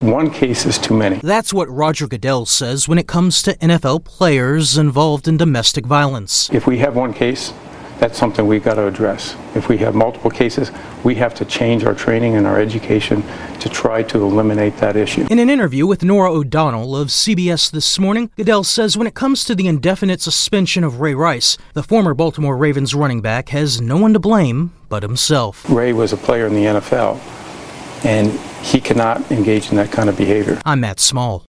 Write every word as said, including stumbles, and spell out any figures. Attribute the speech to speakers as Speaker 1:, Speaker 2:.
Speaker 1: One case is too many.
Speaker 2: That's what Roger Goodell says when it comes to N F L players involved in domestic violence.
Speaker 1: If we have one case, that's something we've got to address. If we have multiple cases, we have to change our training and our education to try to eliminate that issue.
Speaker 2: In an interview with Norah O'Donnell of C B S This Morning, Goodell says when it comes to the indefinite suspension of Ray Rice, the former Baltimore Ravens running back has no one to blame but himself.
Speaker 1: Ray was a player in the N F L, and he cannot engage in that kind of behavior.
Speaker 2: I'm Matt Small.